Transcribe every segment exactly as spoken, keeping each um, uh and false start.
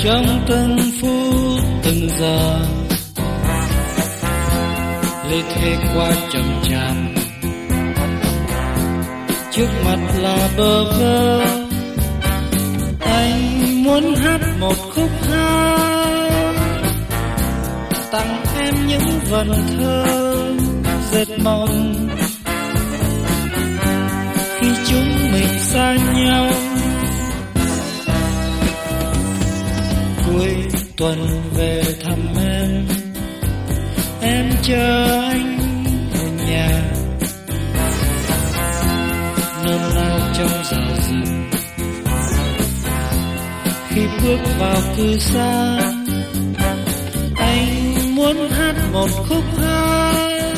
trong từng phút từng giờ, lê thê qua chậm chạp, trước mặt là bơ vơ. Anh muốn hát một khúc hát tặng em những vần thơ dệt mộng khi chúng mình xa nhau. Cuối tuần về thăm em, em chờ anh ở nhà, nôn nao trong rào rừng. Khi bước vào cư xá, anh muốn hát một khúc hát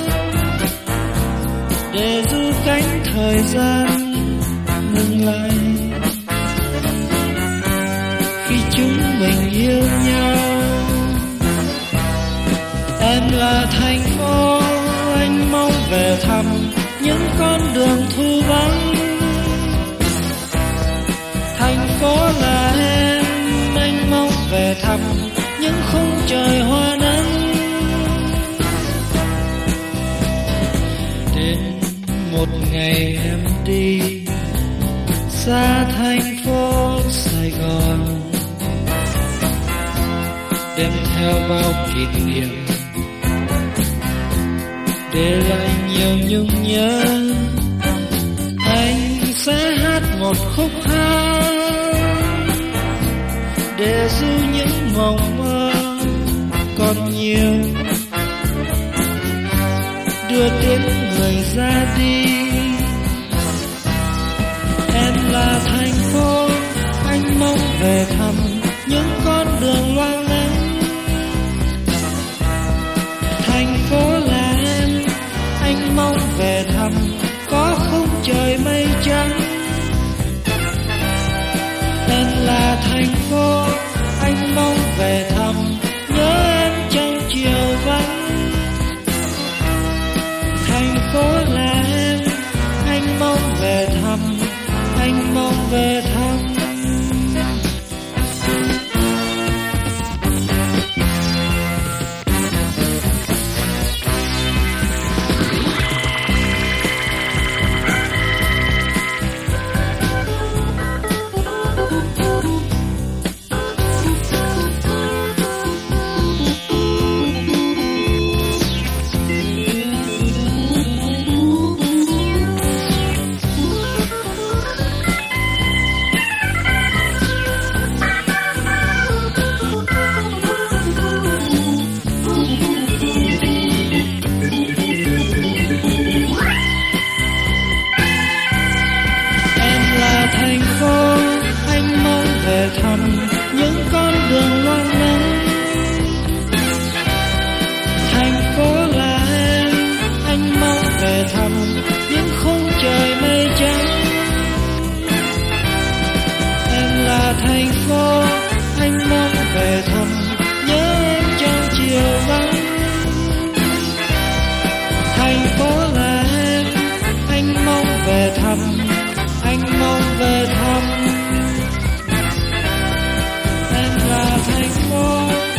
để giữ cánh thời gian ngừng lại khi chúng mình yêu nhau. Em là thành phố anh mong về thăm, những con đường thu vắng. Thành phố là em anh mong về thăm, những khung trời hoa nắng. Đến một ngày em đi xa thành phố Sài Gòn, đem theo bao kỷ niệm để lại nhiều nhung nhớ. Anh sẽ hát một khúc hát để giữ những mộng mơ còn nhiều, đưa tiếng người ra đi. Em là thành phố anh mong về thăm, những con đường loang lánh. Thành phố là em anh mong về thăm, có khung trời mây trắng. Em là thành phố anh mong về thăm, nhớ em trong chiều vắng. Thành phố là em anh mong về thăm, anh mong về thăm. Thành phố anh mong về thăm, những con đường loang lánh. Thành phố là em anh mong về thăm, những khung trời mây trắng. Em là thành phố anh mong về thăm, nhớ em trong chiều vắng. Thành phố là em anh mong về thăm, anh mong về thăm. Em là thành phố